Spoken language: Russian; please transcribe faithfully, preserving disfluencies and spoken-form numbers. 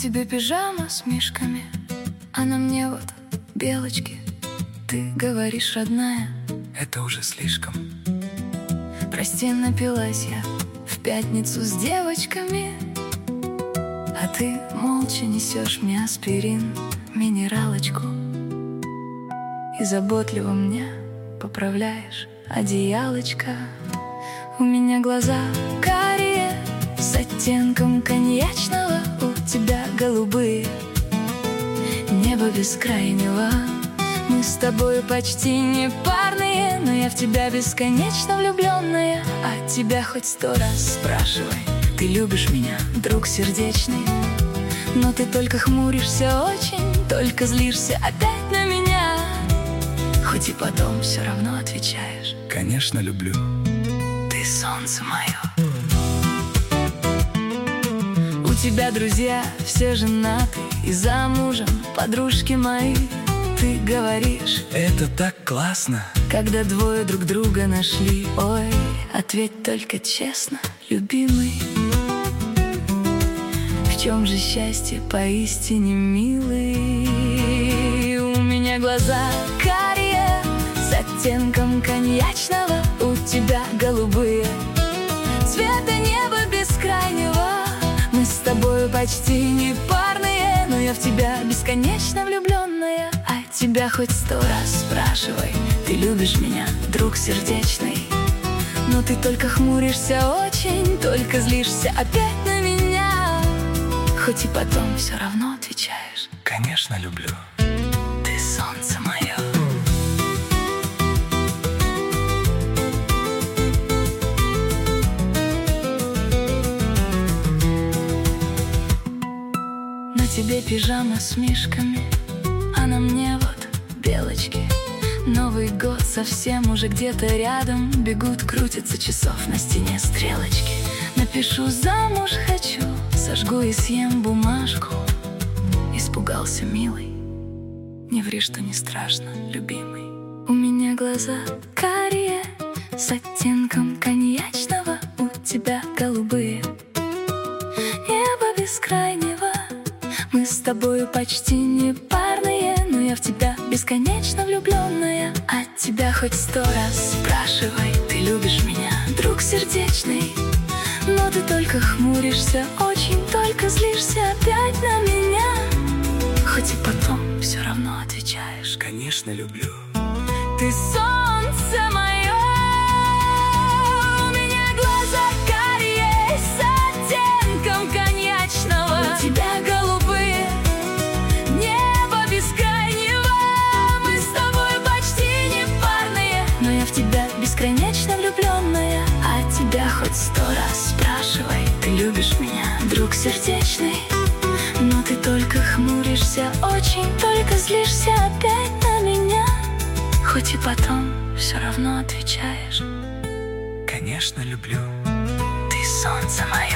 тебе пижама с мишками, а на мне вот белочки. Ты говоришь, родная, это уже слишком. прости, напилась я в пятницу с девочками, а ты молча несешь мне аспирин, минералочку, и заботливо мне поправляешь одеялочко. У меня глаза карие с оттенком коньячного, у тебя голубые, небо бескрайнего. Мы с тобой почти не парные, но я в тебя бесконечно влюбленная. А тебя хоть сто раз спрашивай, ты любишь меня, друг сердечный, но ты только хмуришься очень, только злишься опять на меня. Хоть и потом все равно отвечаешь, конечно, люблю. Ты солнце мое. У тебя друзья все женаты и замужем, подружки мои. Ты говоришь, это так классно, когда двое друг друга нашли. Ой, ответь только честно, любимый, в чем же счастье поистине милый? У меня глаза карие с оттенком коньячного, у тебя голубые, цвета неба бескрайнего. Мы с тобой почти не парные, но я в тебя бесконечно влюбленная. А тебя хоть сто раз спрашивай, ты любишь меня, друг сердечный, но ты только хмуришься очень, только злишься опять на меня. Хоть и потом все равно отвечаешь, конечно, люблю. Ты солнце мое. На тебе пижама с мишками, а на мне вот белочки. Новый год совсем уже где-то рядом, бегут, крутятся часов на стене стрелочки. Напишу замуж хочу, сожгу и съем бумажку. Испугался, милый, не ври, что не страшно, любимый. У меня глаза карие с оттенком коньячного, у тебя голубые, небо бескрайнего. Мы с тобою почти не парные, но я в тебя бесконечно влюбленная. А тебя хоть сто раз спрашивай, ты любишь меня, друг сердечный, но ты только хмуришься очень, только злишься опять на меня. Хоть и потом все равно отвечаешь, конечно, люблю. ты солнце мое. У меня глаза карие с оттенком коньячного, у тебя голубые, небо бескрайнего. Мы с тобой почти не парные, но я в тебя бесконечно влюбленная. А тебя хоть сто раз спрашивай, ты любишь меня, друг сердечный, но ты только хмуришься очень, только злишься опять на меня. Хоть и потом все равно отвечаешь, конечно, люблю. ты солнце мое.